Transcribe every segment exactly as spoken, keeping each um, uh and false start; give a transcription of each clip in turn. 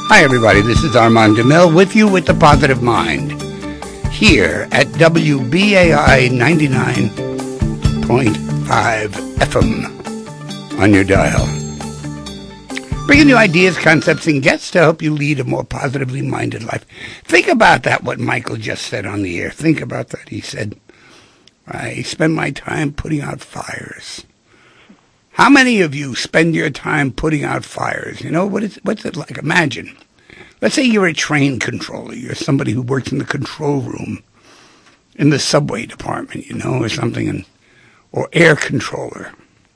Hi, everybody. This is Armand DeMille with you with The Positive Mind here at W B A I ninety-nine point five F M on your dial. Bringing you ideas, concepts, and guests to help you lead a more positively minded life. Think about that, what Michael just said on the air. Think about that. He said, I spend my time putting out fires. How many of you spend your time putting out fires? You know, what is, what's it like? Imagine. Let's say you're a train controller. You're somebody who works in the control room in the subway department, you know, or something, and, or air controller,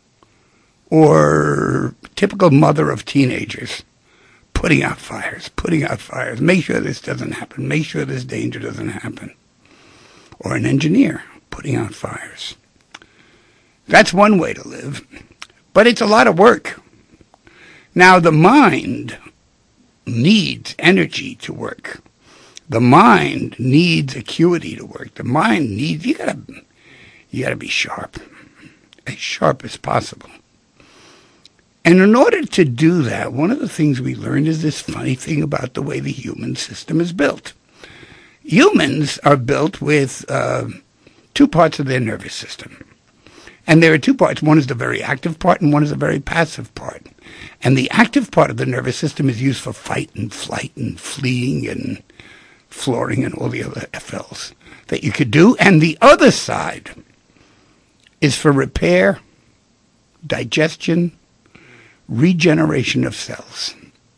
or typical mother of teenagers, putting out fires, putting out fires. Make sure this doesn't happen. Make sure this danger doesn't happen. Or an engineer, putting out fires. That's one way to live. But it's a lot of work. Now, the mind needs energy to work. The mind needs acuity to work. The mind needs, you gotta, you gotta be sharp. As sharp as possible. And in order to do that, one of the things we learned is this funny thing about the way the human system is built. Humans are built with uh, two parts of their nervous system. And there are two parts. One is the very active part and one is the very passive part. And the active part of the nervous system is used for fight and flight and fleeing and flooring and all the other F Ls that you could do. And the other side is for repair, digestion, regeneration of cells.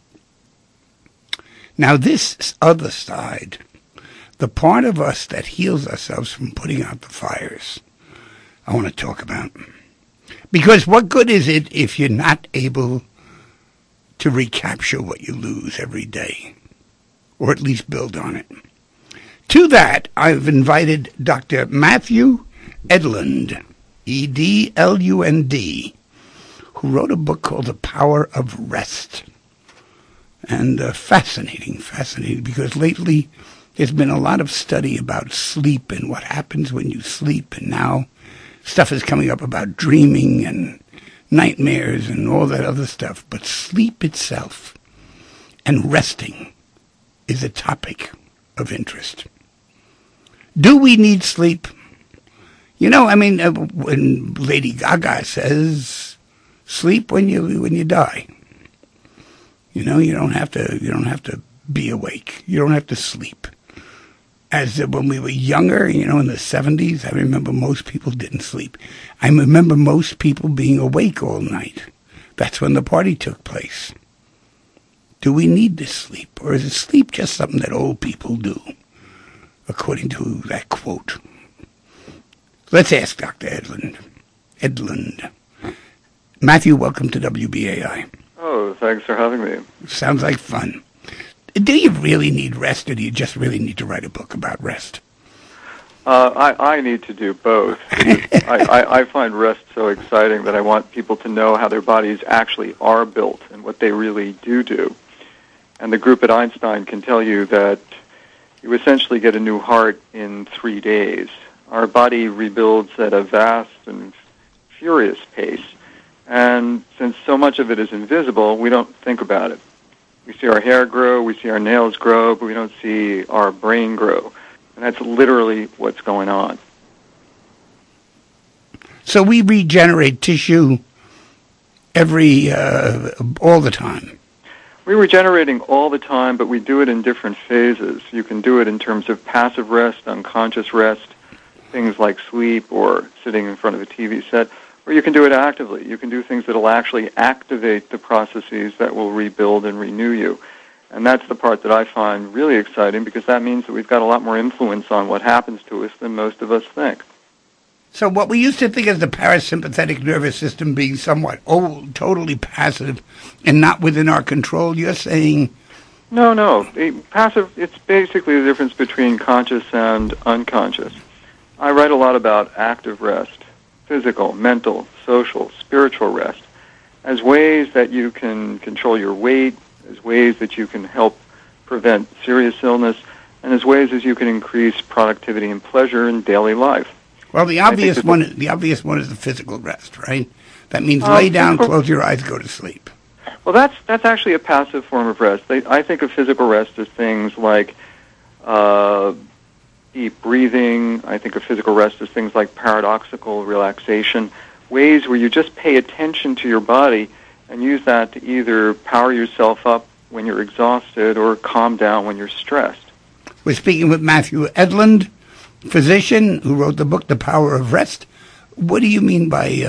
Now this other side, the part of us that heals ourselves from putting out the fires, I want to talk about. Because what good is it if you're not able to recapture what you lose every day, or at least build on it? To that, I've invited Doctor Matthew Edlund, E D L U N D, who wrote a book called The Power of Rest. And uh, fascinating, fascinating, because lately there's been a lot of study about sleep and what happens when you sleep, and now stuff is coming up about dreaming and nightmares and all that other stuff. But sleep itself and resting is a topic of interest. Do we need sleep? You know, I mean, uh, when Lady Gaga says, sleep when you when you die. You know, you don't have to you don't have to be awake. You don't have to sleep. As uh, when we were younger, you know, in the seventies, I remember most people didn't sleep. I remember most people being awake all night. That's when the party took place. Do we need to sleep? Or is it sleep just something that old people do, according to that quote? Let's ask Doctor Edlund. Edlund. Matthew, welcome to W B A I. Oh, thanks for having me. Sounds like fun. Do you really need rest, or do you just really need to write a book about rest? Uh, I, I need to do both. I, I, I find rest so exciting that I want people to know how their bodies actually are built and what they really do do. And the group at Einstein can tell you that you essentially get a new heart in three days. Our body rebuilds at a vast and furious pace. And since so much of it is invisible, we don't think about it. We see our hair grow, we see our nails grow, but we don't see our brain grow. And that's literally what's going on. So we regenerate tissue every, uh, all the time. We're regenerating all the time, but we do it in different phases. You can do it in terms of passive rest, unconscious rest, things like sleep or sitting in front of a T V set. Or you can do it actively. You can do things that will actually activate the processes that will rebuild and renew you. And that's the part that I find really exciting, because that means that we've got a lot more influence on what happens to us than most of us think. So what we used to think as the parasympathetic nervous system being somewhat old, totally passive, and not within our control, you're saying... No, no. Passive, it's basically the difference between conscious and unconscious. I write a lot about active rest. Physical, mental, social, spiritual rest, as ways that you can control your weight, as ways that you can help prevent serious illness, and as ways as you can increase productivity and pleasure in daily life. Well, the obvious one, the obvious one is the physical rest, right? That means lay um, down, physical, close your eyes, go to sleep. Well, that's that's actually a passive form of rest. They, I think of physical rest as things like uh, deep breathing. I think of physical rest as things like paradoxical relaxation, ways where you just pay attention to your body and use that to either power yourself up when you're exhausted or calm down when you're stressed. We're speaking with Matthew Edlund, physician who wrote the book, The Power of Rest. What do you mean by,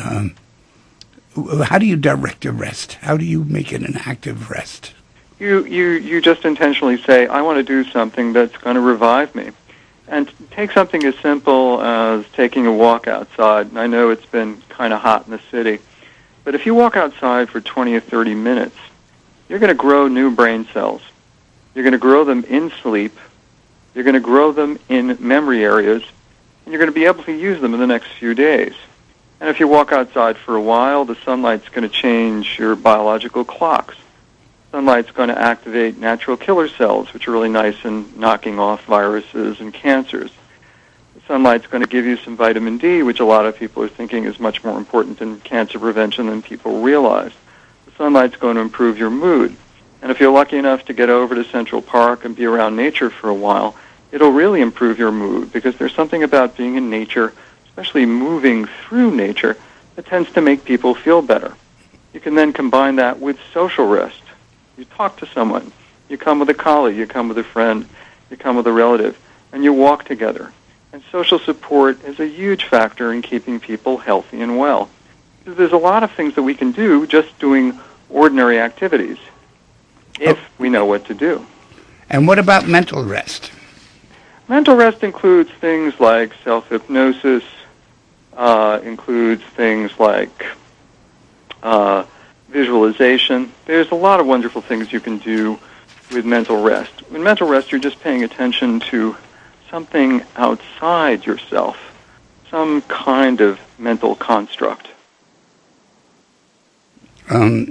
uh, how do you direct your rest? How do you make it an active rest? You, you, you just intentionally say, I want to do something that's going to revive me. And take something as simple as taking a walk outside. And I know it's been kind of hot in the city, but if you walk outside for twenty or thirty minutes, you're going to grow new brain cells. You're going to grow them in sleep. You're going to grow them in memory areas, and you're going to be able to use them in the next few days. And if you walk outside for a while, the sunlight's going to change your biological clocks. Sunlight's going to activate natural killer cells, which are really nice in knocking off viruses and cancers. The sunlight's going to give you some vitamin D, which a lot of people are thinking is much more important in cancer prevention than people realize. The sunlight's going to improve your mood. And if you're lucky enough to get over to Central Park and be around nature for a while, it'll really improve your mood, because there's something about being in nature, especially moving through nature, that tends to make people feel better. You can then combine that with social rest. You talk to someone. You come with a colleague. You come with a friend. You come with a relative. And you walk together. And social support is a huge factor in keeping people healthy and well. There's a lot of things that we can do just doing ordinary activities if we know what to do. And what about mental rest? Mental rest includes things like self-hypnosis, uh, includes things like uh, visualization. There's a lot of wonderful things you can do with mental rest. In mental rest, you're just paying attention to something outside yourself, some kind of mental construct. Um,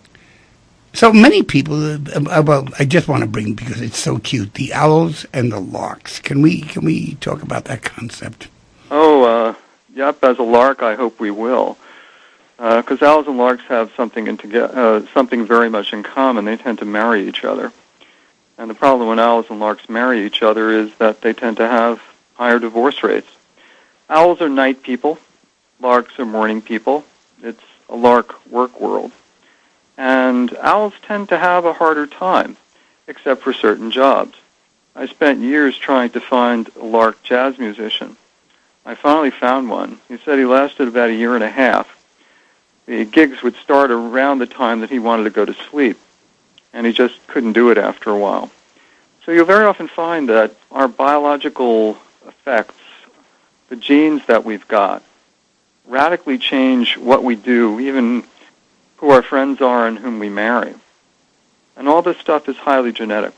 so many people, uh, well, I just want to bring, because it's so cute, the owls and the larks. Can we can we talk about that concept? Oh, uh, yep, as a lark, I hope we will. Because uh, owls and larks have something in toge- uh, something very much in common. They tend to marry each other. And the problem when owls and larks marry each other is that they tend to have higher divorce rates. Owls are night people. Larks are morning people. It's a lark work world. And owls tend to have a harder time, except for certain jobs. I spent years trying to find a lark jazz musician. I finally found one. He said he lasted about a year and a half. The gigs would start around the time that he wanted to go to sleep, and he just couldn't do it after a while. So you'll very often find that our biological effects, the genes that we've got, radically change what we do, even who our friends are and whom we marry. And all this stuff is highly genetic.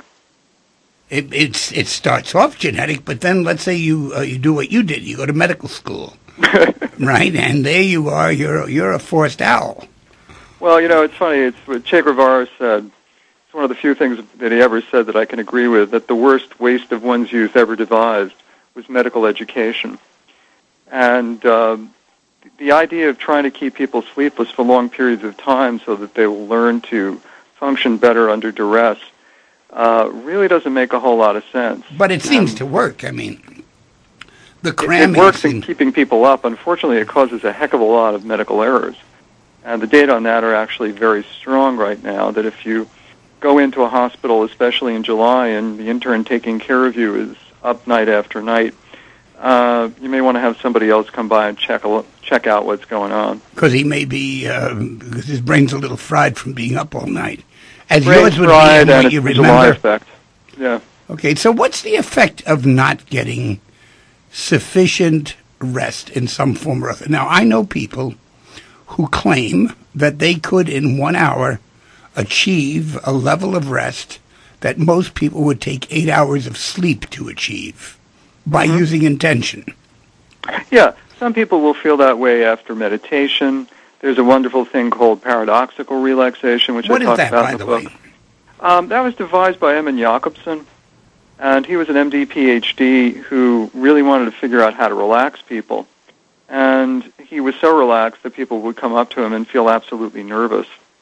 It it's, it starts off genetic, but then let's say you uh, you do what you did. You go to medical school, right? And there you are. You're you're a forced owl. Well, you know, it's funny. It's what Che Guevara said. It's one of the few things that he ever said that I can agree with, that the worst waste of one's youth ever devised was medical education. And um, the idea of trying to keep people sleepless for long periods of time so that they will learn to function better under duress uh, really doesn't make a whole lot of sense. But it seems um, to work. I mean, the cramming... It, it works seems... in keeping people up. Unfortunately, it causes a heck of a lot of medical errors. And the data on that are actually very strong right now, that if you go into a hospital, especially in July, and the intern taking care of you is up night after night, uh, you may want to have somebody else come by and check a, check out what's going on. Because he may be, uh, because his brain's a little fried from being up all night. As Brain's yours would fried, be, and and what you it's remember. a July effect. Yeah. Okay, so what's the effect of not getting sufficient rest in some form or other? Now, I know people who claim that they could, in one hour, achieve a level of rest that most people would take eight hours of sleep to achieve by mm-hmm. using intention. Yeah, some people will feel that way after meditation. There's a wonderful thing called paradoxical relaxation, which what I talk that, about in the book. Um, that was devised by Eamon Jacobson, and he was an M D, P H D, who really wanted to figure out how to relax people. And he was so relaxed that people would come up to him and feel absolutely nervous.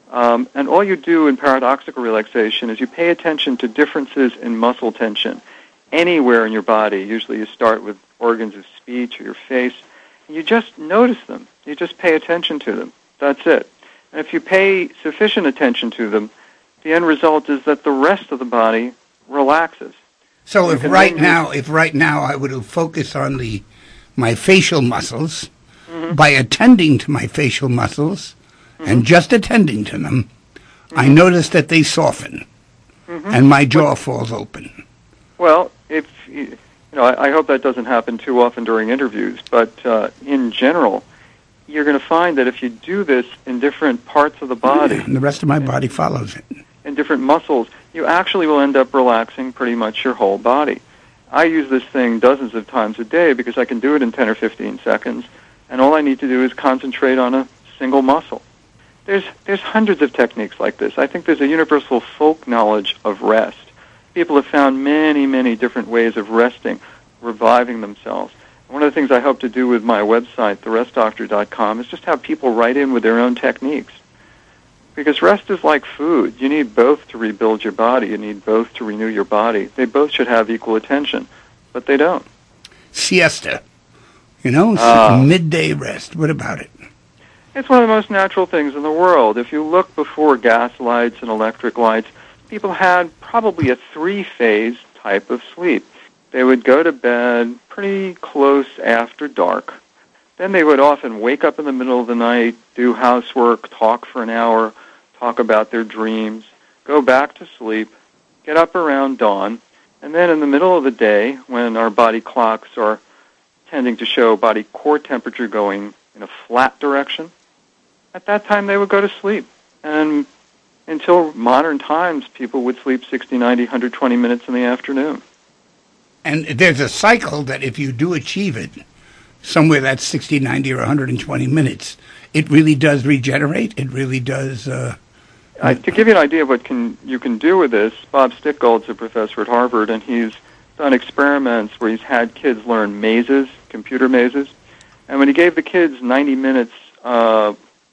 Um, and all you do in paradoxical relaxation is you pay attention to differences in muscle tension anywhere in your body. Usually you start with organs of speech or your face. And you just notice them. You just pay attention to them. That's it. And if you pay sufficient attention to them, the end result is that the rest of the body relaxes. So if right now, if right now I were to focus on the my facial muscles, mm-hmm. by attending to my facial muscles mm-hmm. and just attending to them, mm-hmm. I notice that they soften mm-hmm. and my jaw but, falls open. Well, if you know, I, I hope that doesn't happen too often during interviews, but uh, in general, you're going to find that if you do this in different parts of the body, yeah, and the rest of my body follows it, in different muscles, you actually will end up relaxing pretty much your whole body. I use this thing dozens of times a day because I can do it in ten or fifteen seconds, and all I need to do is concentrate on a single muscle. There's there's hundreds of techniques like this. I think there's a universal folk knowledge of rest. People have found many, many different ways of resting, reviving themselves. One of the things I hope to do with my website, the rest doctor dot com, is just have people write in with their own techniques. Because rest is like food. You need both to rebuild your body. You need both to renew your body. They both should have equal attention, but they don't. Siesta. You know, uh, midday rest. What about it? It's one of the most natural things in the world. If you look before gas lights and electric lights, people had probably a three-phase type of sleep. They would go to bed pretty close after dark. Then they would often wake up in the middle of the night, do housework, talk for an hour, talk about their dreams, go back to sleep, get up around dawn, and then in the middle of the day, when our body clocks are tending to show body core temperature going in a flat direction, at that time they would go to sleep. And until modern times, people would sleep sixty, ninety, one hundred twenty minutes in the afternoon. And there's a cycle that if you do achieve it, somewhere that's sixty, ninety, or one hundred twenty minutes, it really does regenerate. It really does. Uh, uh, to give you an idea of what can you can do with this, Bob Stickgold's a professor at Harvard, and he's done experiments where he's had kids learn mazes, computer mazes, and when he gave the kids ninety minutes uh,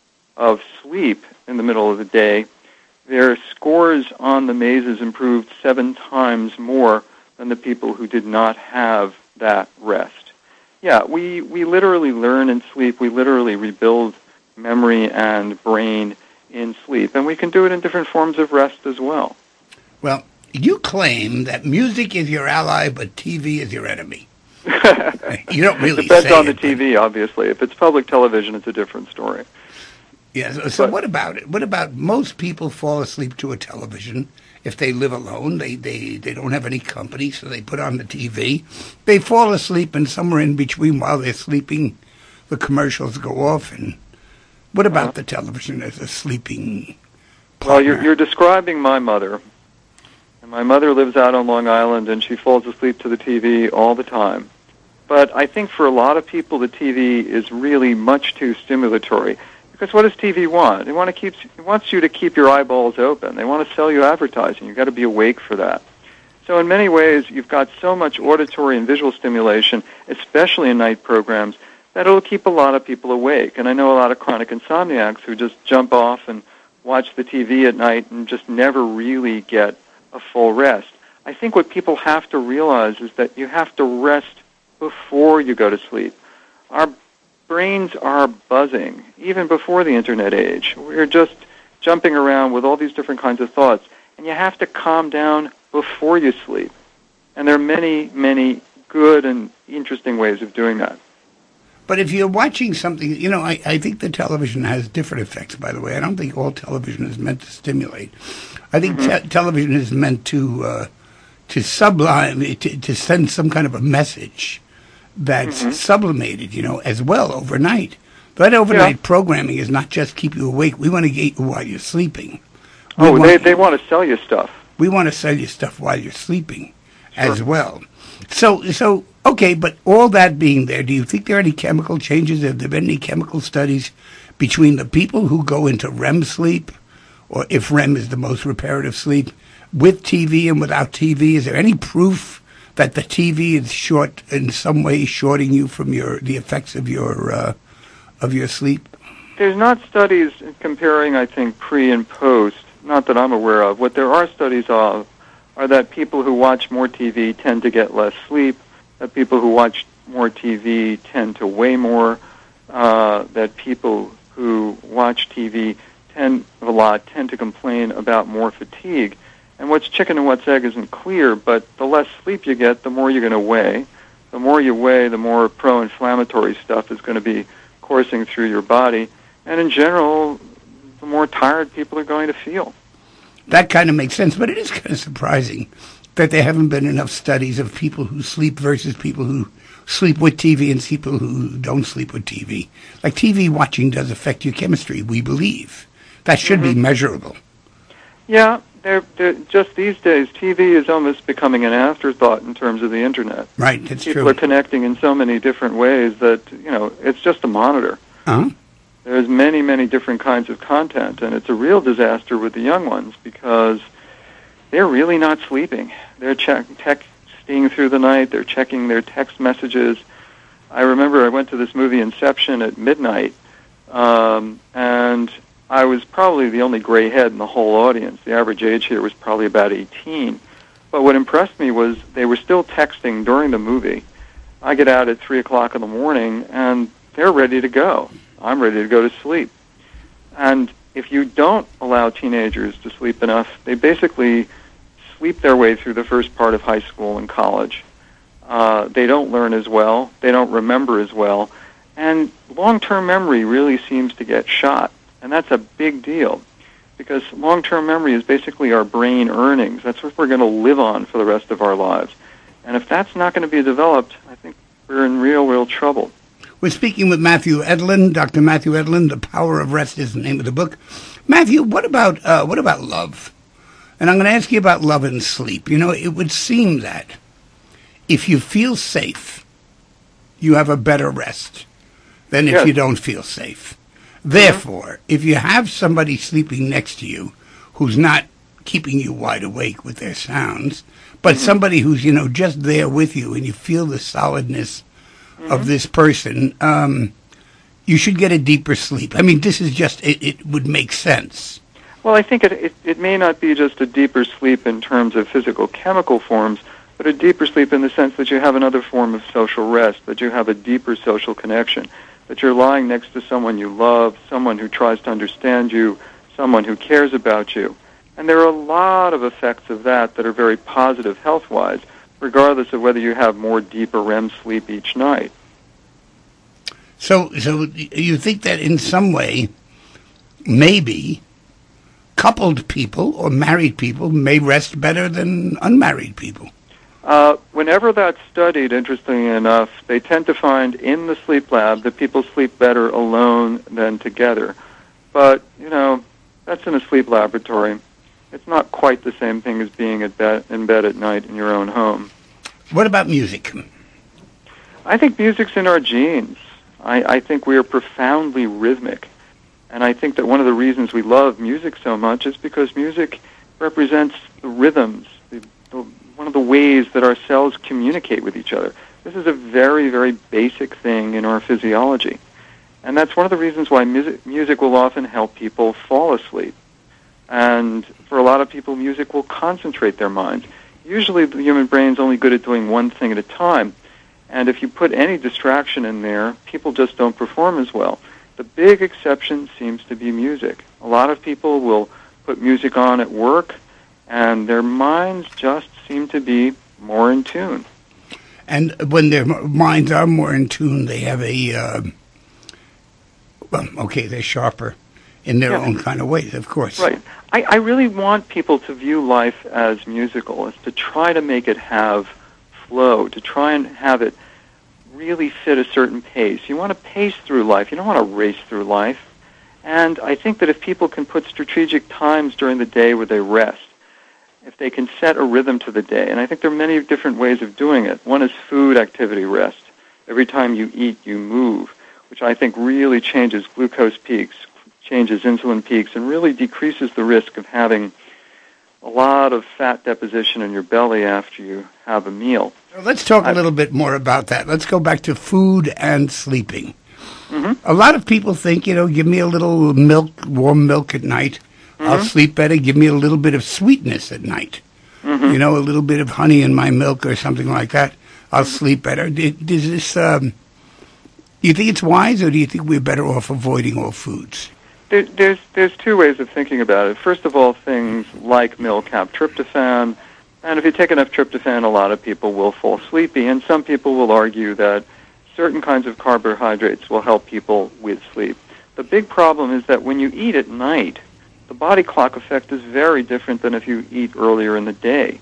of sleep in the middle of the day, their scores on the mazes improved seven times more than the people who did not have that rest. Yeah, we, we literally learn in sleep. We literally rebuild memory and brain in sleep. And we can do it in different forms of rest as well. Well, you claim that music is your ally, but T V is your enemy. You don't really Depends say on the it, T V, obviously. If it's public television, it's a different story. Yeah, so, so what about it? What about most people fall asleep to a television? If they live alone, they, they, they don't have any company, so they put on the T V. They fall asleep, and somewhere in between while they're sleeping, the commercials go off. And what about uh, the television as a sleeping partner? Well, you're, you're describing my mother. And my mother lives out on Long Island, and she falls asleep to the T V all the time. But I think for a lot of people, the T V is really much too stimulatory. Because what does T V want? It, want to keep, it wants you to keep your eyeballs open. They want to sell you advertising. You've got to be awake for that. So in many ways, you've got so much auditory and visual stimulation, especially in night programs, that it'll keep a lot of people awake. And I know a lot of chronic insomniacs who just jump off and watch the T V at night and just never really get a full rest. I think what people have to realize is that you have to rest before you go to sleep. Our brains are buzzing, even before the Internet age. We're just jumping around with all these different kinds of thoughts, and you have to calm down before you sleep. And there are many, many good and interesting ways of doing that. But if you're watching something, you know, I, I think the television has different effects, by the way. I don't think all television is meant to stimulate. I think mm-hmm. te- television is meant to uh, to sublime, to, to send some kind of a message that's mm-hmm. sublimated, you know, as well overnight. That overnight yeah. programming is not just keep you awake. We want to get you while you're sleeping. We oh, want, they they want to sell you stuff. We want to sell you stuff while you're sleeping sure. as well. So, so okay, but all that being there, do you think there are any chemical changes? Have there been any chemical studies between the people who go into R E M sleep, or if R E M is the most reparative sleep, with T V and without T V? Is there any proof that the T V is short in some way, shorting you from your the effects of your uh, of your sleep? there's not studies comparing, I think, pre and post, not that I'm aware of. What there are studies of are that people who watch more T V tend to get less sleep, that people who watch more T V tend to weigh more, uh, that people who watch T V tend a lot tend to complain about more fatigue. And what's chicken and what's egg isn't clear, but the less sleep you get, the more you're going to weigh. The more you weigh, the more pro-inflammatory stuff is going to be coursing through your body. And in general, the more tired people are going to feel. That kind of makes sense, but it is kind of surprising that there haven't been enough studies of people who sleep versus people who sleep with T V and people who don't sleep with T V. Like T V watching does affect your chemistry, we believe. That should mm-hmm. be measurable. Yeah, they're, they're, just these days, T V is almost becoming an afterthought in terms of the Internet. Right, that's people true. People are connecting in so many different ways that, you know, it's just a monitor. Uh-huh. There's many, many different kinds of content, and it's a real disaster with the young ones because they're really not sleeping. They're check, texting through the night. They're checking their text messages. I remember I went to this movie Inception at midnight, um, and I was probably the only gray head in the whole audience. The average age here was probably about eighteen. But what impressed me was they were still texting during the movie. I get out at three o'clock in the morning, and they're ready to go. I'm ready to go to sleep. And if you don't allow teenagers to sleep enough, they basically sleep their way through the first part of high school and college. Uh, they don't learn as well. They don't remember as well. And long-term memory really seems to get shot. And that's a big deal because long-term memory is basically our brain earnings. That's what we're going to live on for the rest of our lives. And if that's not going to be developed, I think we're in real, real trouble. We're speaking with Matthew Edlund, Doctor Matthew Edlund. The Power of Rest is the name of the book. Matthew, what about uh, what about love? And I'm going to ask you about love and sleep. You know, it would seem that if you feel safe, you have a better rest than if yes. you don't feel safe. Therefore, mm-hmm. if you have somebody sleeping next to you who's not keeping you wide awake with their sounds, but mm-hmm. somebody who's, you know, just there with you and you feel the solidness mm-hmm. of this person, um, you should get a deeper sleep. I mean, this is just, it, it would make sense. Well, I think it, it, it may not be just a deeper sleep in terms of physical chemical forms, but a deeper sleep in the sense that you have another form of social rest, that you have a deeper social connection, that you're lying next to someone you love, someone who tries to understand you, someone who cares about you. And there are a lot of effects of that that are very positive health-wise, regardless of whether you have more deep or R E M sleep each night. So, so you think that in some way, maybe coupled people or married people may rest better than unmarried people? Uh, whenever that's studied, interestingly enough, they tend to find in the sleep lab that people sleep better alone than together. But, you know, that's in a sleep laboratory. It's not quite the same thing as being at bed, in bed at night in your own home. What about music? I think music's in our genes. I, I think we are profoundly rhythmic. And I think that one of the reasons we love music so much is because music represents the rhythms, the, the, one of the ways that our cells communicate with each other. This is a very, very basic thing in our physiology. And that's one of the reasons why music, music will often help people fall asleep. And for a lot of people, music will concentrate their minds. Usually the human brain's only good at doing one thing at a time. And if you put any distraction in there, people just don't perform as well. The big exception seems to be music. A lot of people will put music on at work, and their minds just seem to be more in tune. And when their minds are more in tune, they have a, uh, well, okay, they're sharper in their yeah. own kind of ways, of course. Right. I, I really want people to view life as musical, is to try to make it have flow, to try and have it really fit a certain pace. You want to pace through life. You don't want to race through life. And I think that if people can put strategic times during the day where they rest, if they can set a rhythm to the day, and I think there are many different ways of doing it. One is food activity rest. Every time you eat, you move, which I think really changes glucose peaks, changes insulin peaks, and really decreases the risk of having a lot of fat deposition in your belly after you have a meal. Let's talk a little bit more about that. Let's go back to food and sleeping. Mm-hmm. A lot of people think, you know, give me a little milk, warm milk at night. Mm-hmm. I'll sleep better. Give me a little bit of sweetness at night. Mm-hmm. You know, a little bit of honey in my milk or something like that. I'll mm-hmm. sleep better. Does this, um, do you think it's wise, or do you think we're better off avoiding all foods? There, there's there's two ways of thinking about it. First of all, things like milk have tryptophan, and if you take enough tryptophan, a lot of people will fall sleepy, and some people will argue that certain kinds of carbohydrates will help people with sleep. The big problem is that when you eat at night, the body clock effect is very different than if you eat earlier in the day.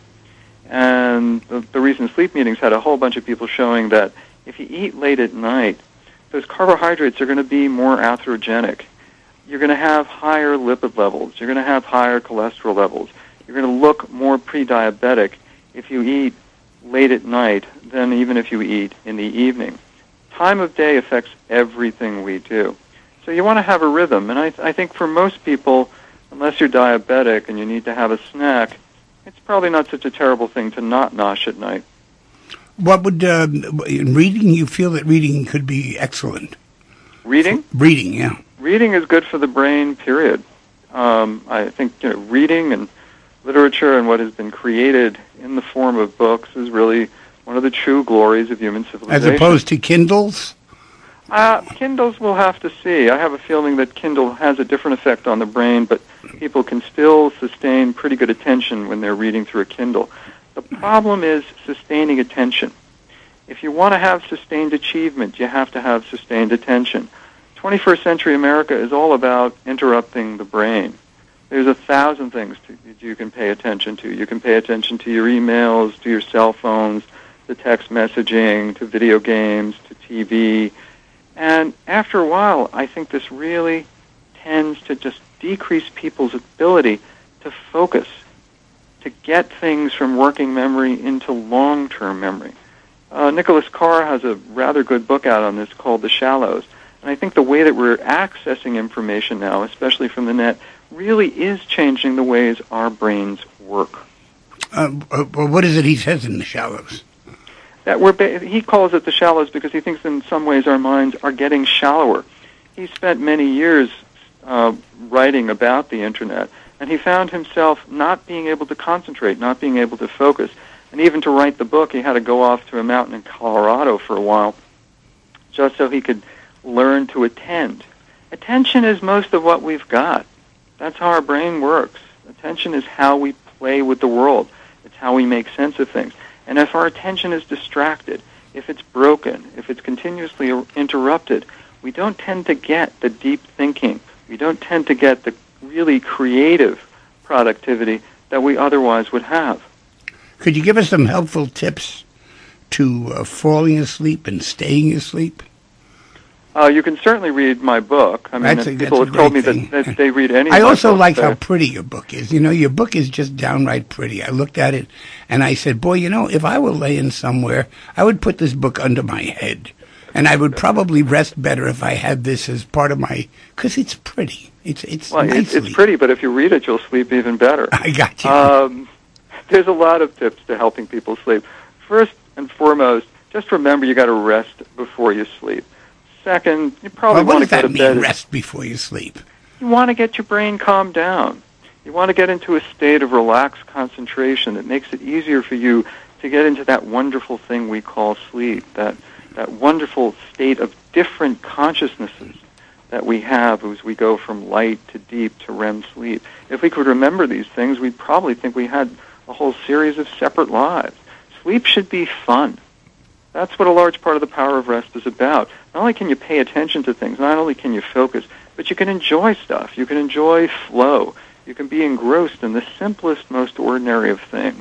And the, the recent sleep meetings had a whole bunch of people showing that if you eat late at night, those carbohydrates are going to be more atherogenic. You're going to have higher lipid levels. You're going to have higher cholesterol levels. You're going to look more pre-diabetic if you eat late at night than even if you eat in the evening. Time of day affects everything we do. So you want to have a rhythm. And I, I think for most people, unless you're diabetic and you need to have a snack, it's probably not such a terrible thing to not nosh at night. What would, uh, in reading, you feel that reading could be excellent? Reading? Reading, yeah. Reading is good for the brain, period. Um, I think you know, reading and literature and what has been created in the form of books is really one of the true glories of human civilization. As opposed to Kindles? Uh, Kindles we'll have to see. I have a feeling that Kindle has a different effect on the brain, but people can still sustain pretty good attention when they're reading through a Kindle. The problem is sustaining attention. If you want to have sustained achievement, you have to have sustained attention. twenty-first century America is all about interrupting the brain. There's a thousand things to, you can pay attention to. You can pay attention to your emails, to your cell phones, to text messaging, to video games, to T V. And after a while, I think this really tends to just decrease people's ability to focus, to get things from working memory into long-term memory. Uh, Nicholas Carr has a rather good book out on this called The Shallows. And I think the way that we're accessing information now, especially from the net, really is changing the ways our brains work. Uh, uh, what is it he says in The Shallows? That we're ba- he calls it The Shallows because he thinks in some ways our minds are getting shallower. He spent many years uh, writing about the Internet, and he found himself not being able to concentrate, not being able to focus. And even to write the book, he had to go off to a mountain in Colorado for a while just so he could learn to attend. Attention is most of what we've got. That's how our brain works. Attention is how we play with the world. It's how we make sense of things. And if our attention is distracted, if it's broken, if it's continuously interrupted, we don't tend to get the deep thinking. We don't tend to get the really creative productivity that we otherwise would have. Could you give us some helpful tips to uh, falling asleep and staying asleep? Uh, you can certainly read my book. I mean, that's a, people that's have told me thing. that, that they read any I of my also books like there. how pretty your book is. You know, your book is just downright pretty. I looked at it, and I said, boy, you know, if I were laying somewhere, I would put this book under my head. And I would probably rest better if I had this as part of my, because it's pretty. It's it's well, nicely. it's, it's pretty, but if you read it, you'll sleep even better. I got you. Um, there's a lot of tips to helping people sleep. First and foremost, just remember you got to rest before you sleep. Second, you probably well, want to go to mean, bed. Rest before you sleep. You want to get your brain calmed down. You want to get into a state of relaxed concentration that makes it easier for you to get into that wonderful thing we call sleep, that that wonderful state of different consciousnesses that we have as we go from light to deep to R E M sleep. If we could remember these things, we'd probably think we had a whole series of separate lives. Sleep should be fun. That's what a large part of the power of rest is about. Not only can you pay attention to things, not only can you focus, but you can enjoy stuff. You can enjoy flow. You can be engrossed in the simplest, most ordinary of things.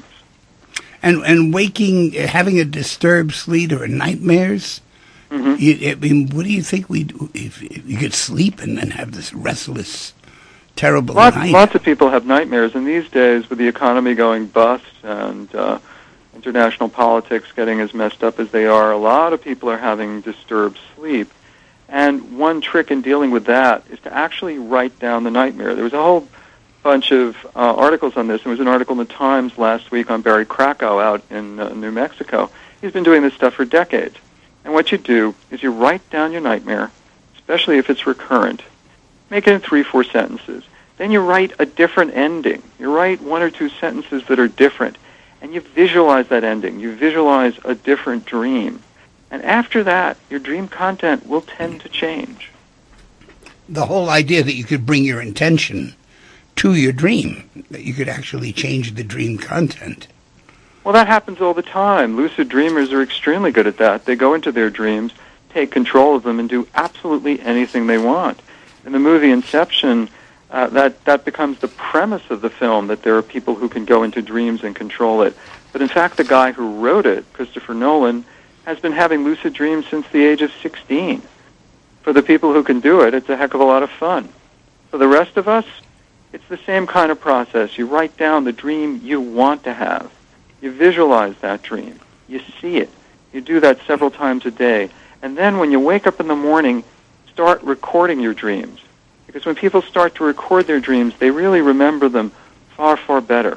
And and waking, having a disturbed sleep or nightmares, mm-hmm. you, I mean, what do you think we do if, if you could sleep and then have this restless, terrible lots, night? Lots of people have nightmares, and these days, with the economy going bust and uh, international politics getting as messed up as they are, a lot of people are having disturbed sleep. And one trick in dealing with that is to actually write down the nightmare. There was a whole bunch of uh, articles on this. There was an article in the Times last week on Barry Krakow out in uh, New Mexico. He's been doing this stuff for decades. And what you do is you write down your nightmare, especially if it's recurrent. Make it in three, four sentences. Then you write a different ending. You write one or two sentences that are different, and you visualize that ending. You visualize a different dream. And after that, your dream content will tend to change. The whole idea that you could bring your intention to your dream, that you could actually change the dream content. Well, that happens all the time. Lucid dreamers are extremely good at that. They go into their dreams, take control of them, and do absolutely anything they want. In the movie Inception, uh, that, that becomes the premise of the film, that there are people who can go into dreams and control it. But in fact, the guy who wrote it, Christopher Nolan, has been having lucid dreams since the age of sixteen. For the people who can do it, it's a heck of a lot of fun. For the rest of us, it's the same kind of process. You write down the dream you want to have. You visualize that dream. You see it. You do that several times a day. And then when you wake up in the morning, start recording your dreams. Because when people start to record their dreams, they really remember them far, far better.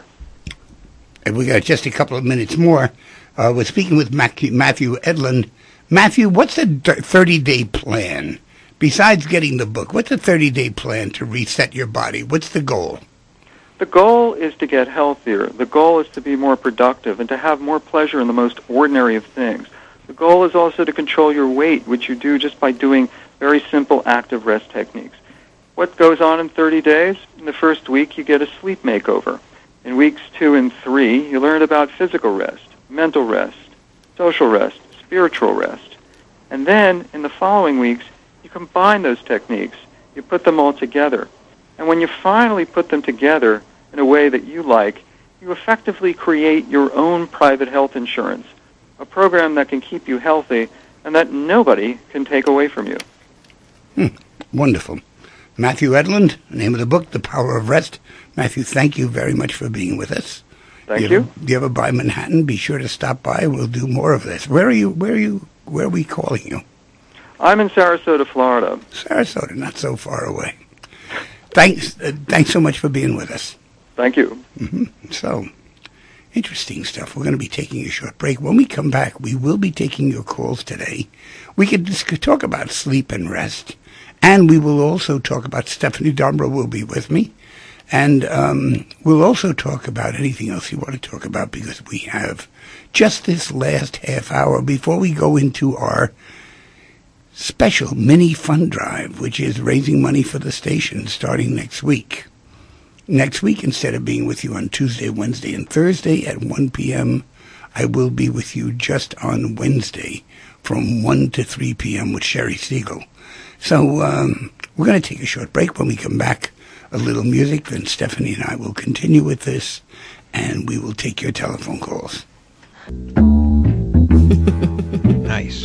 And we got just a couple of minutes more. Uh, we're speaking with Matthew, Matthew Edlund. Matthew, what's a thirty-day plan? Besides getting the book, what's a thirty-day plan to reset your body? What's the goal? The goal is to get healthier. The goal is to be more productive and to have more pleasure in the most ordinary of things. The goal is also to control your weight, which you do just by doing very simple active rest techniques. What goes on in thirty days? In the first week, you get a sleep makeover. In weeks two and three, you learn about physical rest, mental rest, social rest, spiritual rest. And then, in the following weeks, you combine those techniques. You put them all together. And when you finally put them together in a way that you like, you effectively create your own private health insurance, a program that can keep you healthy and that nobody can take away from you. Hmm. Wonderful. Matthew Edlund, name of the book, The Power of Rest. Matthew, thank you very much for being with us. Thank you. you. Ever, you ever by Manhattan, be sure to stop by. We'll do more of this. Where are you? Where are you? Where are we calling you? I'm in Sarasota, Florida. Sarasota, not so far away. Thanks. Uh, thanks so much for being with us. Thank you. Mm-hmm. So, interesting stuff. We're going to be taking a short break. When we come back, we will be taking your calls today. We could just talk about sleep and rest. And we will also talk about, Stephanie Dombrow will be with me. And um, we'll also talk about anything else you want to talk about, because we have just this last half hour before we go into our special mini fund drive, which is raising money for the station starting next week. Next week, instead of being with you on Tuesday, Wednesday, and Thursday at one p.m., I will be with you just on Wednesday from one to three p.m. with Sherry Siegel. So um, we're going to take a short break. When we come back, a little music, then Stephanie and I will continue with this, and we will take your telephone calls. Nice.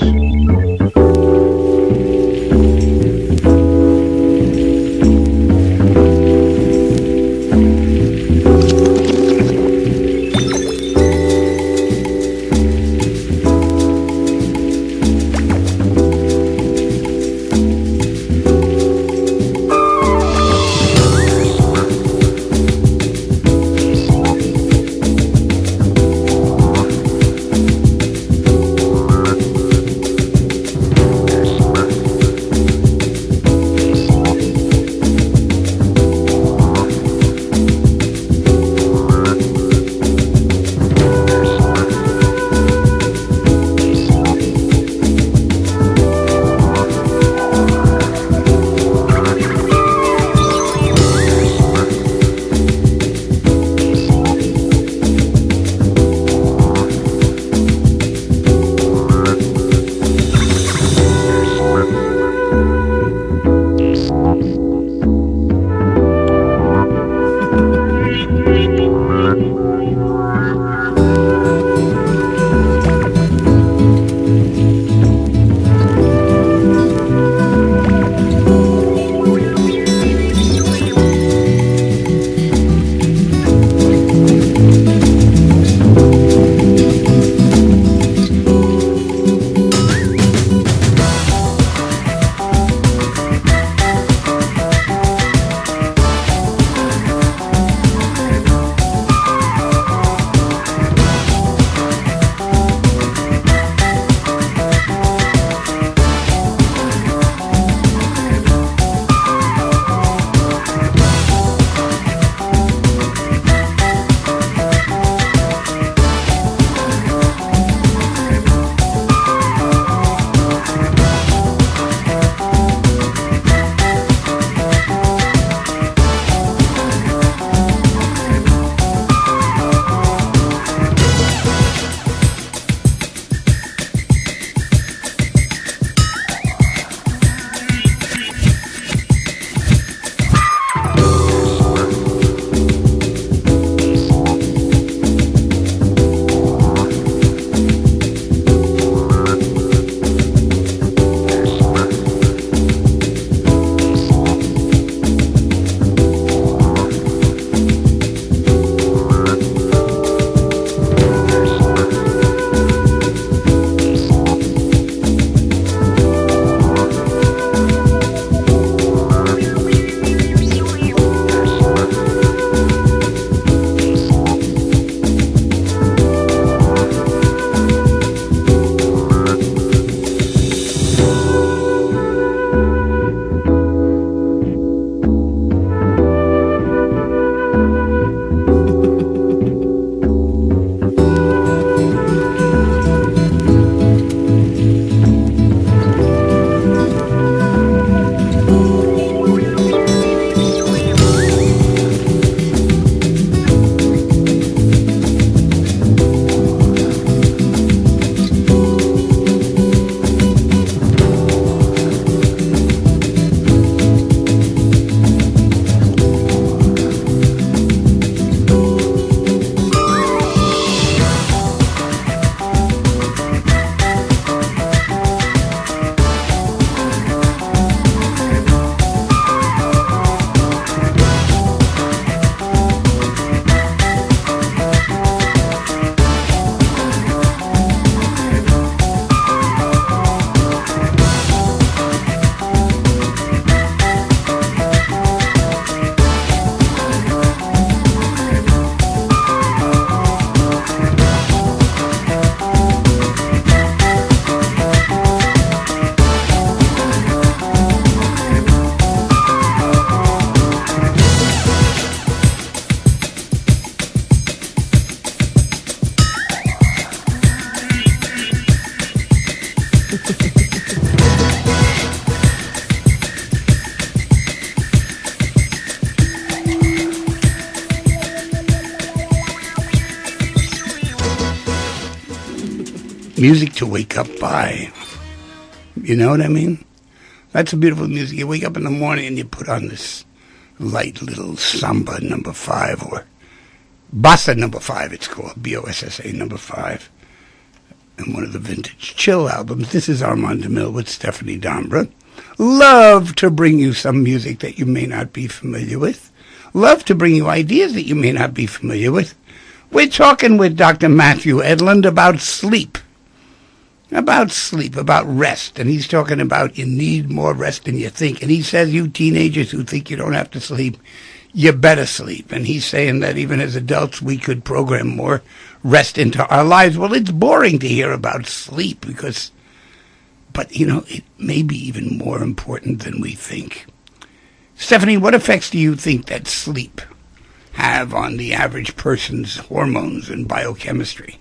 music to wake up by. You know what I mean? That's a beautiful music. You wake up in the morning and you put on this light little samba number five, or bossa number five, it's called, B O S S A number five, and one of the vintage chill albums. This is Armand DeMille with Stephanie Dombra. Love to bring you some music that you may not be familiar with. Love to bring you ideas that you may not be familiar with. We're talking with Doctor Matthew Edlund about sleep. About sleep, about rest. And he's talking about you need more rest than you think. And he says you teenagers who think you don't have to sleep, you better sleep. And he's saying that even as adults we could program more rest into our lives. Well, it's boring to hear about sleep because, but, you know, it may be even more important than we think. Stephanie, what effects do you think that sleep have on the average person's hormones and biochemistry?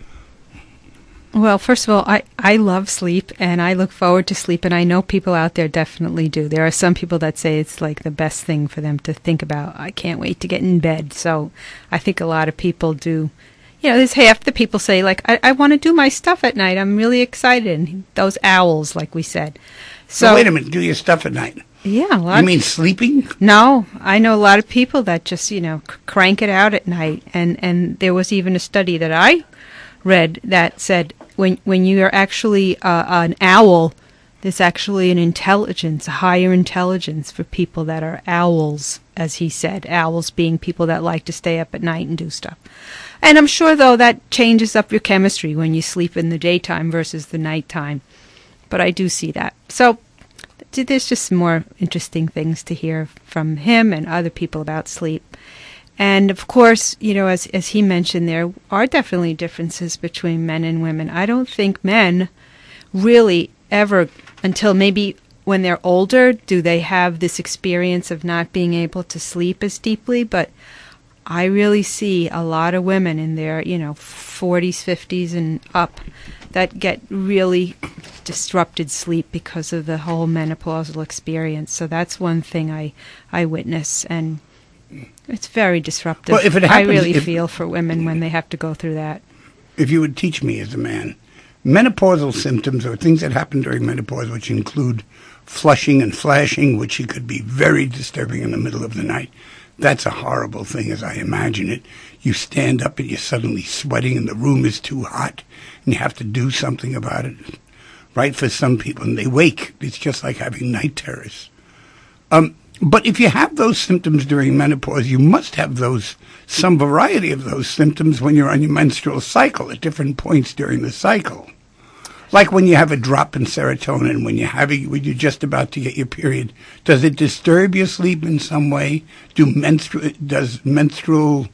Well, first of all, I, I love sleep, and I look forward to sleep, and I know people out there definitely do. There are some people that say it's like the best thing for them to think about. I can't wait to get in bed. So I think a lot of people do. You know, there's half the people say, like, I, I want to do my stuff at night. I'm really excited. Those owls, like we said. So, so wait a minute, do your stuff at night? Yeah. A lot you mean sleeping? No, I know a lot of people that just, you know, c- crank it out at night. And, and there was even a study that I read that said when when you are actually uh, an owl, there's actually an intelligence, a higher intelligence for people that are owls, as he said. Owls being people that like to stay up at night and do stuff. And I'm sure, though, that changes up your chemistry when you sleep in the daytime versus the nighttime. But I do see that. So there's just some more interesting things to hear from him and other people about sleep. And, of course, you know, as as he mentioned, there are definitely differences between men and women. I don't think men really ever, until maybe when they're older, do they have this experience of not being able to sleep as deeply. But I really see a lot of women in their, you know, forties, fifties and up that get really disrupted sleep because of the whole menopausal experience. So that's one thing I, I witness, and it's very disruptive. Well, if it happens, I really if, feel for women when they have to go through that. If you would teach me as a man, menopausal symptoms or things that happen during menopause, which include flushing and flashing, which could be very disturbing in the middle of the night. That's a horrible thing as I imagine it. You stand up and you're suddenly sweating and the room is too hot and you have to do something about it. Right, for some people, and they wake. It's just like having night terrors. Um, but if you have those symptoms during menopause, you must have those, some variety of those symptoms when you're on your menstrual cycle at different points during the cycle. Like when you have a drop in serotonin, when you're having, when you're just about to get your period. Does it disturb your sleep in some way? Do menstrual, does menstrual,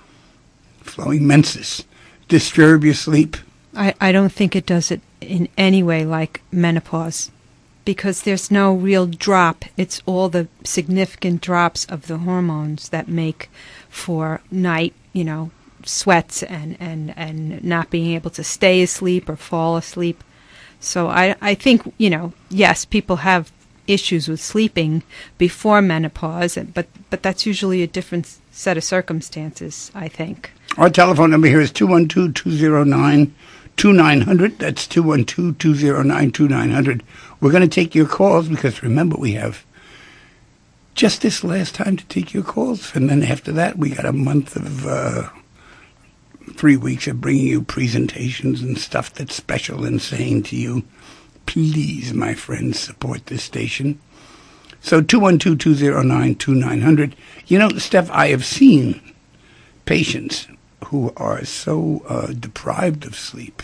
flowing menses, disturb your sleep? I, I don't think it does it in any way like menopause, because there's no real drop. It's all the significant drops of the hormones that make for night, you know, sweats and, and, and not being able to stay asleep or fall asleep. So I, I think, you know, yes, people have issues with sleeping before menopause, but, but that's usually a different set of circumstances, I think. Our telephone number here is two one two, two zero nine, two nine zero zero. That's two one two, two zero nine, two nine zero zero. We're going to take your calls because, remember, we have just this last time to take your calls. And then after that, we got a month of uh, three weeks of bringing you presentations and stuff that's special and saying to you, please, my friends, support this station. So two one two, two zero nine, two nine zero zero. You know, Steph, I have seen patients who are so uh, deprived of sleep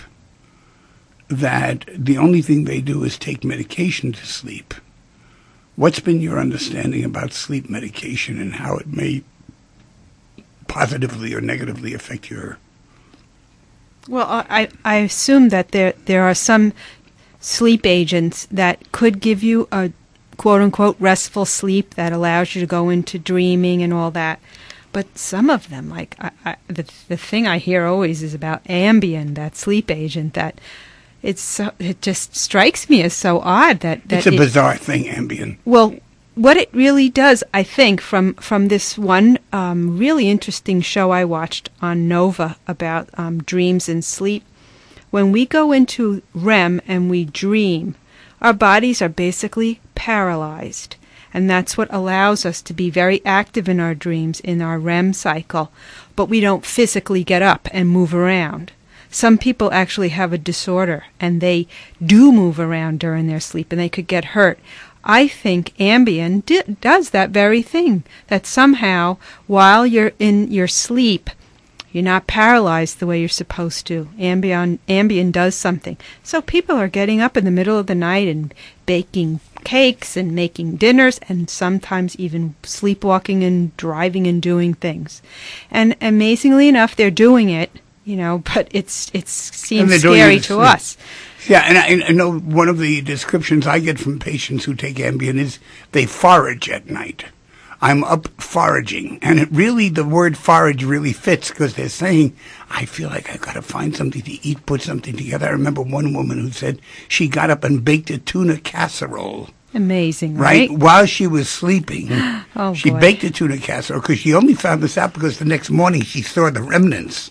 that the only thing they do is take medication to sleep. What's been your understanding about sleep medication and how it may positively or negatively affect your... Well, I, I assume that there there are some sleep agents that could give you a quote-unquote restful sleep that allows you to go into dreaming and all that. But some of them, like I, I, the the thing I hear always is about Ambien, that sleep agent. That it's so, it just strikes me as so odd that, that it's a it, bizarre thing, Ambien. Well, what it really does, I think, from from this one um, really interesting show I watched on Nova about um, dreams and sleep, when we go into R E M and we dream, our bodies are basically paralyzed. And that's what allows us to be very active in our dreams, in our R E M cycle. But we don't physically get up and move around. Some people actually have a disorder, and they do move around during their sleep, and they could get hurt. I think Ambien di- does that very thing, that somehow, while you're in your sleep, you're not paralyzed the way you're supposed to. Ambien, Ambien does something. So people are getting up in the middle of the night and baking cakes and making dinners and sometimes even sleepwalking and driving and doing things. And amazingly enough, they're doing it, you know, but it's it seems scary to us. Yeah, and I, I know one of the descriptions I get from patients who take Ambien is they forage at night. I'm up foraging. And it really, the word forage really fits because they're saying, I feel like I've got to find something to eat, put something together. I remember one woman who said she got up and baked a tuna casserole. Amazing, right? Right? While she was sleeping, oh, she boy. baked a tuna casserole because she only found this out because the next morning she saw the remnants.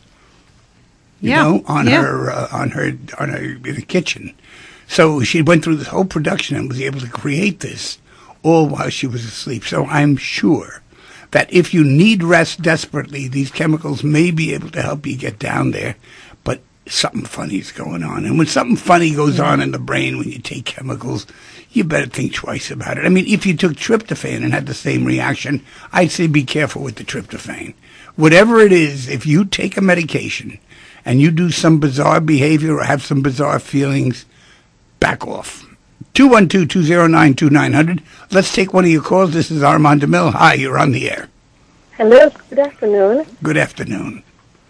You yeah. know, on yeah. her, uh, on her, on her in the kitchen. So she went through this whole production and was able to create this all while she was asleep. So I'm sure that if you need rest desperately, these chemicals may be able to help you get down there. But something funny is going on. And when something funny goes yeah. on in the brain when you take chemicals, you better think twice about it. I mean, if you took tryptophan and had the same reaction, I'd say be careful with the tryptophan. Whatever it is, if you take a medication and you do some bizarre behavior or have some bizarre feelings, back off. two one two, two zero nine, two nine zero zero. Let's take one of your calls. This is Armand DeMille. Hi, you're on the air. Hello, good afternoon. Good afternoon.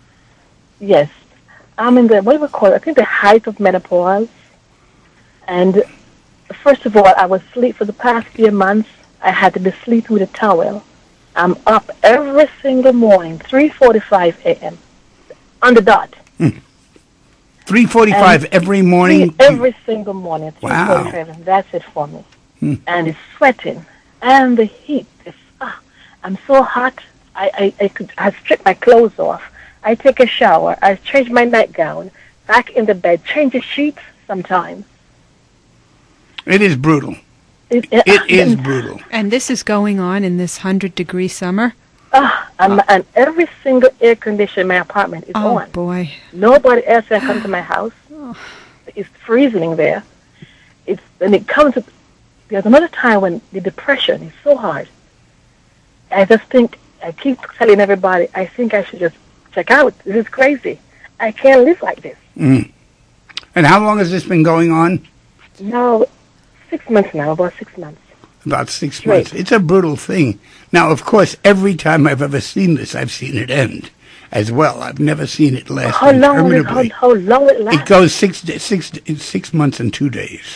Yes, I'm in the, what do we call it? I think the height of menopause. And first of all, I was asleep for the past few months. I had to be sleeping with a towel. I'm up every single morning, three forty-five a.m. on the dot. Hmm. three forty-five And every morning? three, every single morning, three forty-five, Wow. and that's it for me. Hmm. And it's sweating. And the heat, is, ah, I'm so hot, I, I, I could I strip my clothes off. I take a shower, I change my nightgown, back in the bed, change the sheets sometimes. It is brutal. It, It is brutal. And this is going on in this hundred-degree summer? Ah, and, and every single air conditioner in my apartment is Oh, on. boy. Nobody else can come to my house. It's freezing there. It's and it comes. With, there's another time when the depression is so hard. I just think I keep telling everybody. I think I should just check out. This is crazy. I can't live like this. Mm. And how long has this been going on? No, six months now. About six months. About six Right. months. It's a brutal thing. Now, of course, every time I've ever seen this, I've seen it end as well. I've never seen it last How long? Will it, how, interminably. how long will it last? It goes six, six, six months and two days.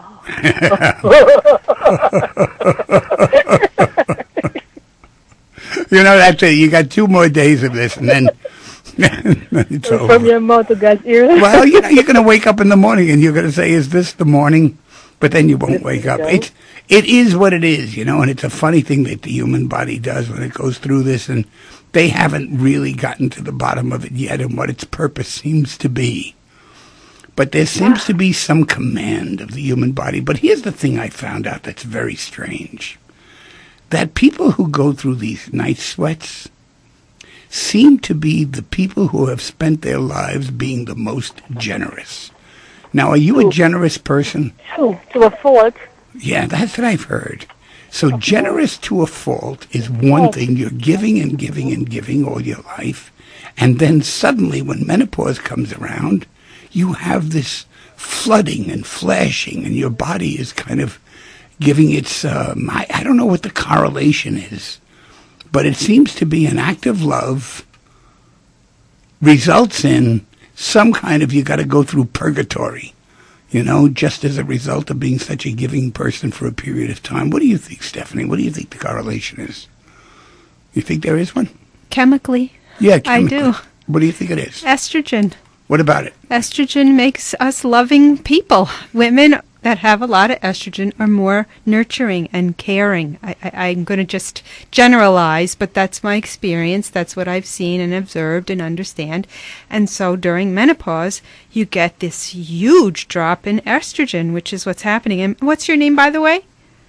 You know, that's it. You got two more days of this, and then it's over. From your mouth to God's ears. Well, you know, you're going to wake up in the morning, and you're going to say, "Is this the morning?" But then you won't wake up. It's it is what it is, you know. And it's a funny thing that the human body does when it goes through this, and they haven't really gotten to the bottom of it yet, and what its purpose seems to be. But there seems to be some command of the human body. But here's the thing I found out that's very strange. That people who go through these night sweats seem to be the people who have spent their lives being the most generous. Now, are you a generous person? To, to a fault. Yeah, that's what I've heard. So generous to a fault is one thing. You're giving and giving and giving all your life. And then suddenly when menopause comes around, you have this flooding and flashing, and your body is kind of giving its, um, I, I don't know what the correlation is, but it seems to be an act of love results in some kind of, you got to go through purgatory, you know, just as a result of being such a giving person for a period of time. What do you think, Stephanie? What do you think the correlation is? You think there is one? Chemically? Yeah, I chemically. do. What do you think it is? Estrogen. What about it? Estrogen makes us loving people. Women that have a lot of estrogen are more nurturing and caring. I, I, I'm going to just generalize, but that's my experience. That's what I've seen and observed and understand. And so during menopause, you get this huge drop in estrogen, which is what's happening. And what's your name, by the way?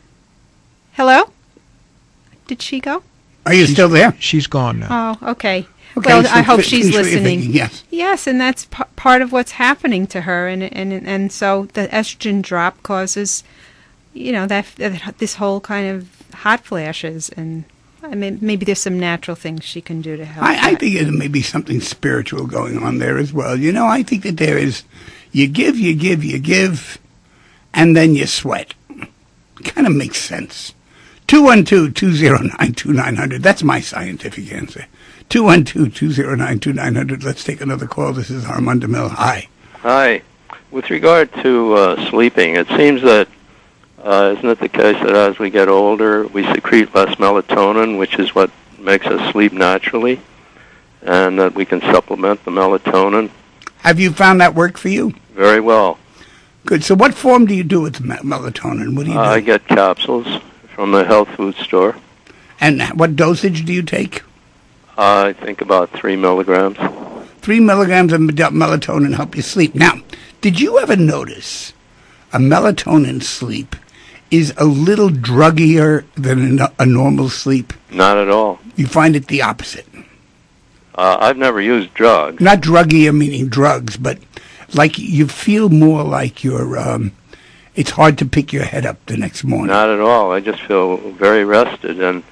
Hello? Did she go? Are you still there? She's gone now. Oh, okay. Okay, Well, so I hope fi- she's finish what you're listening. thinking, yes. Yes, and that's p- part of what's happening to her, and and and so the estrogen drop causes, you know, that, that this whole kind of hot flashes, and I mean maybe there's some natural things she can do to help. I, I that. think there may be something spiritual going on there as well. You know, I think that there is, you give, you give, you give, and then you sweat. Kind of makes sense. two one two, two zero nine, two nine zero zero. That's my scientific answer. two one two, two zero nine, two nine zero zero. Let's take another call. This is Armand DeMille. Hi. Hi. With regard to uh, sleeping, it seems that, uh, isn't it the case that as we get older, we secrete less melatonin, which is what makes us sleep naturally, and that we can supplement the melatonin? Have you found that work for you? Very well. Good. So what form do you do with me- melatonin? What do you do? Uh, I get capsules from the health food store. And what dosage do you take? Uh, I think about three milligrams. Three milligrams of mel- melatonin help you sleep. Now, did you ever notice a melatonin sleep is a little druggier than a, a normal sleep? Not at all. You find it the opposite. Uh, I've never used drugs. Not druggier meaning drugs, but like you feel more like you're, um, it's hard to pick your head up the next morning. Not at all. I just feel very rested, and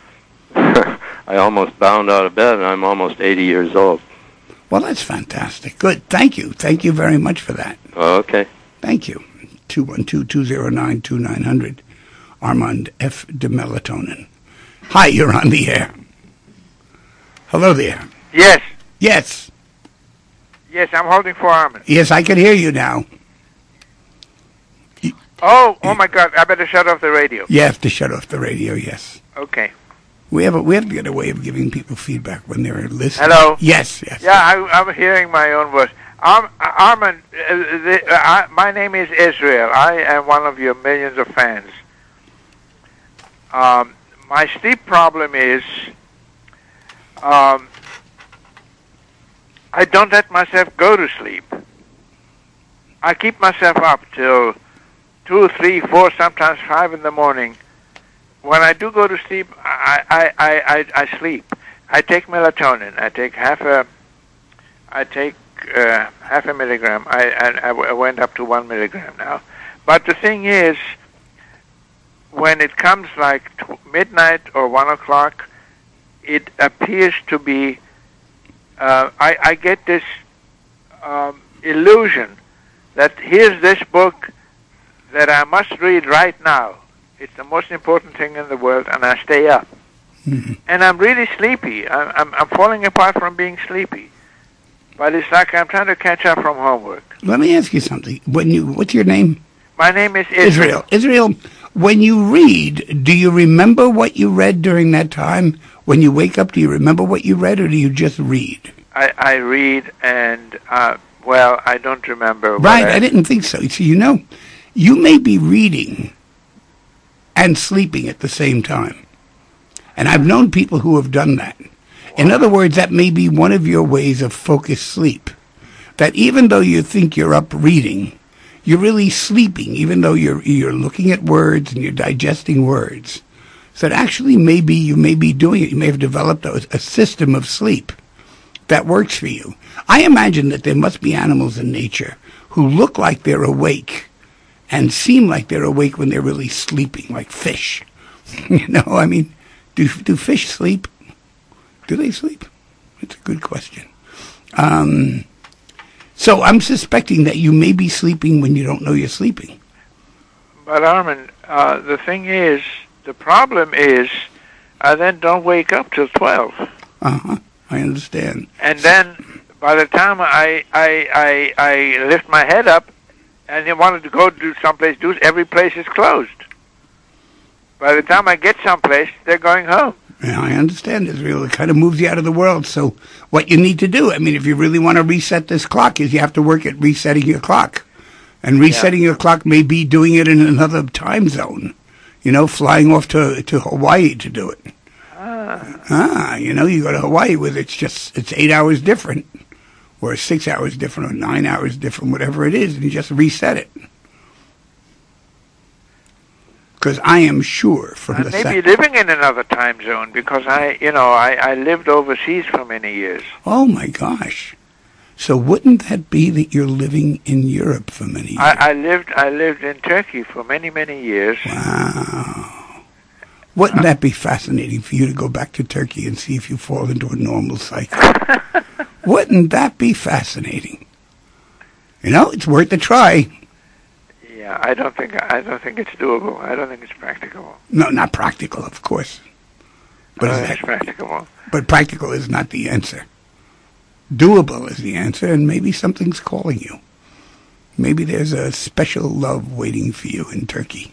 I almost bound out of bed, and I'm almost eighty years old. Well, that's fantastic. Good. Thank you. Thank you very much for that. Okay. Thank you. two one two, two zero nine, two nine zero zero. Armand F. de Melatonin. Hi, you're on the air. Hello there. Yes, Yes. yes, I'm holding for Armin. Yes, I can hear you now. Oh, oh my God! I better shut off the radio. You have to shut off the radio, yes. Okay. We have a, we have to get a way of giving people feedback when they're listening. Hello. Yes, yes. Yeah, I, I'm hearing my own voice. Arm, Armin, uh, the, uh, I, my name is Israel. I am one of your millions of fans. Um, my sleep problem is um, I don't let myself go to sleep. I keep myself up till two, three, four, sometimes five in the morning. When I do go to sleep, I, I, I, I, I sleep. I take melatonin. I take half a, I take uh, half a milligram. I, I, I went up to one milligram now. But the thing is, when it comes like t- midnight or one o'clock, it appears to be, uh, I, I get this um, illusion that here's this book that I must read right now. It's the most important thing in the world, and I stay up. Mm-hmm. And I'm really sleepy. I'm, I'm, I'm falling apart from being sleepy. But it's like I'm trying to catch up from homework. Let me ask you something. When you, what's your name? My name is Israel. Israel. Israel, when you read, do you remember what you read during that time? When you wake up, do you remember what you read, or do you just read? I, I read, and, uh, well, I don't remember. Right, what I, I didn't think so. So, you know, you may be reading and sleeping at the same time. And I've known people who have done that. In other words, that may be one of your ways of focused sleep. That even though you think you're up reading, you're really sleeping, even though you're you're looking at words and you're digesting words. So that actually maybe you may be doing it. You may have developed a, a system of sleep that works for you. I imagine that there must be animals in nature who look like they're awake and seem like they're awake when they're really sleeping, like fish. You know, I mean, do do fish sleep? Do they sleep? It's a good question. Um, so I'm suspecting that you may be sleeping when you don't know you're sleeping. But, Armin, uh, the thing is, the problem is, I then don't wake up till twelve. Uh-huh. I understand. And then, by the time I, I, I, I lift my head up, and you wanted to go to someplace, do every place is closed. By the time I get someplace, they're going home. Yeah, I understand, Israel. It kind of moves you out of the world. So what you need to do, I mean, if you really want to reset this clock, is you have to work at resetting your clock. And resetting your clock may be doing it in another time zone. You know, flying off to to Hawaii to do it. Ah. Ah, you know, you go to Hawaii with it's just, it's eight hours different, or six hours different, or nine hours different, whatever it is, and you just reset it. Because I am sure from I the may sec- be living in another time zone because I, you know, I, I lived overseas for many years. Oh my gosh. So wouldn't that be that you're living in Europe for many years? I, I lived I lived in Turkey for many, many years. Wow. Wouldn't that be fascinating for you to go back to Turkey and see if you fall into a normal cycle? Wouldn't that be fascinating? You know, it's worth a try. Yeah, I don't think I don't think it's doable. I don't think it's practicable. No, not practical, of course. But, I is don't that, think it's practicable. but practical is not the answer. Doable is the answer, and maybe something's calling you. Maybe there's a special love waiting for you in Turkey.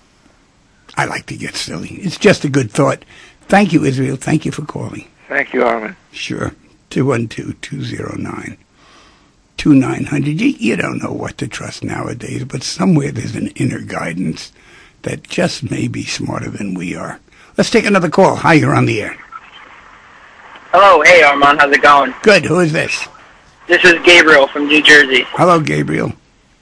I like to get silly. It's just a good thought. Thank you, Israel. Thank you for calling. Thank you, Armin. Sure. two one two, two zero nine, two nine zero zero. You, you don't know what to trust nowadays, but somewhere there's an inner guidance that just may be smarter than we are. Let's take another call. Hi, you're on the air. Hello, hey Armand, how's it going? Good. Who is this? This is Gabriel from New Jersey. Hello, Gabriel.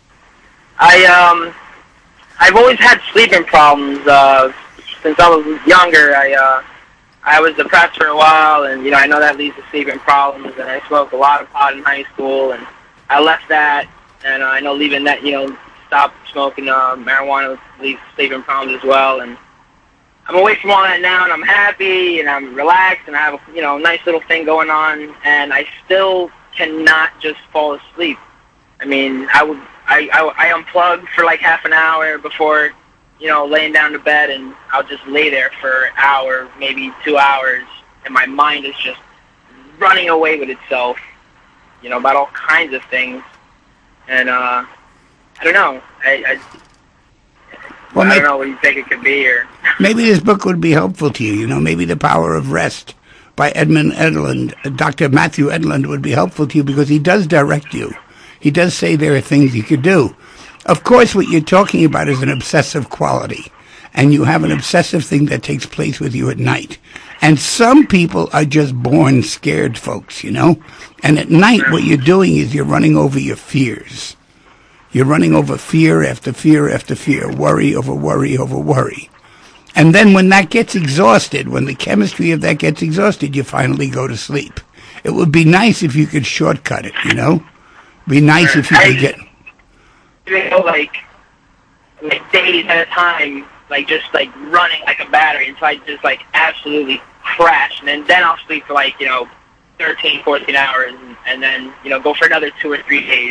I um, I've always had sleeping problems uh, since I was younger. I uh, I was depressed for a while, and you know I know that leads to sleeping problems. And I smoked a lot of pot in high school, and I left that. And uh, I know leaving that, you know, stop smoking uh, marijuana leads to sleeping problems as well. And I'm away from all that now, and I'm happy, and I'm relaxed, and I have a, you know, nice little thing going on, and I still cannot just fall asleep. I mean, I would, I, I, I unplug for like half an hour before, you know, laying down to bed, and I'll just lay there for an hour, maybe two hours, and my mind is just running away with itself, you know, about all kinds of things, and uh, I don't know, I, I Well, I maybe, don't know what you think it could be, or maybe this book would be helpful to you. You know, maybe The Power of Rest by Edmund Edlund, Doctor Matthew Edlund would be helpful to you because he does direct you. He does say there are things you could do. Of course, what you're talking about is an obsessive quality, and you have an obsessive thing that takes place with you at night. And some people are just born scared folks, you know? And at night, what you're doing is you're running over your fears. You're running over fear after fear after fear, worry over worry over worry. And then when that gets exhausted, when the chemistry of that gets exhausted, you finally go to sleep. It would be nice if you could shortcut it, you know? Be nice if you could get... You know, like, like days at a time, like just like running like a battery until I just like absolutely crash. And then, then I'll sleep for like, you know, thirteen, fourteen hours, and, and then, you know, go for another two or three days.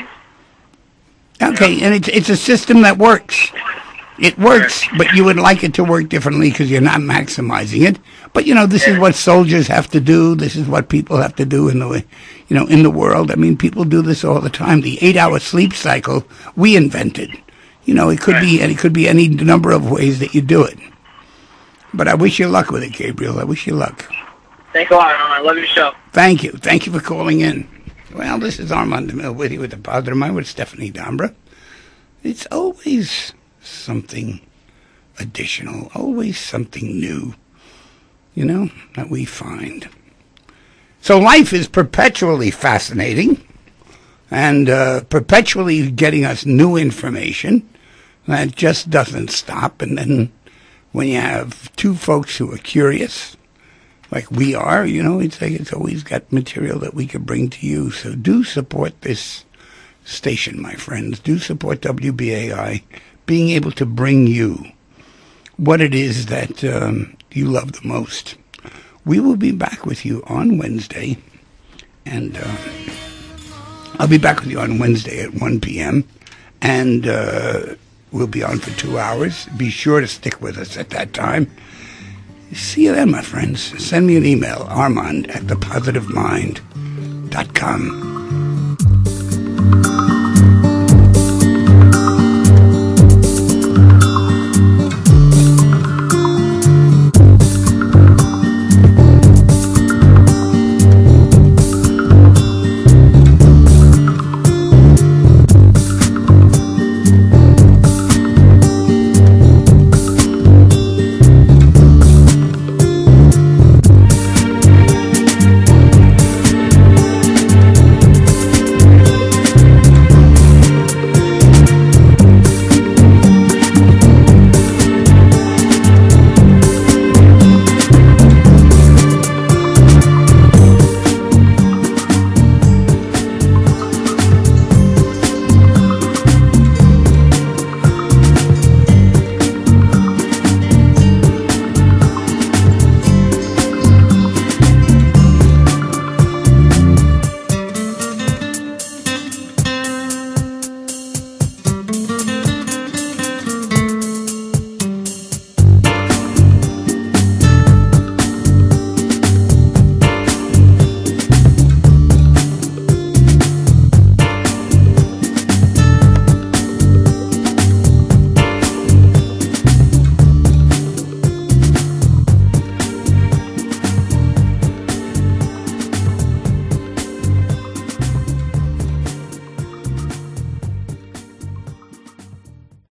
Okay, and it's it's a system that works. It works, but you would like it to work differently because you're not maximizing it. But you know, this is what soldiers have to do. This is what people have to do in the, you know, in the world. I mean, people do this all the time. The eight-hour sleep cycle we invented. You know, it could be and it could be any number of ways that you do it. But I wish you luck with it, Gabriel. I wish you luck. Thanks a lot, Armand. I love your show. Thank you. Thank you for calling in. Well, this is Armand DeMille with you with the Positive Mind with Stephanie Dombra. It's always something additional, always something new, you know, that we find. So life is perpetually fascinating and uh, perpetually getting us new information that just doesn't stop. And then when you have two folks who are curious, like we are, you know, it's like it's always got material that we could bring to you. So do support this station, my friends. Do support W B A I, being able to bring you what it is that um, you love the most. We will be back with you on Wednesday, and uh, I'll be back with you on Wednesday at one p.m., and uh, we'll be on for two hours. Be sure to stick with us at that time. See you then, my friends. Send me an email, Armand at the positive mind dot com.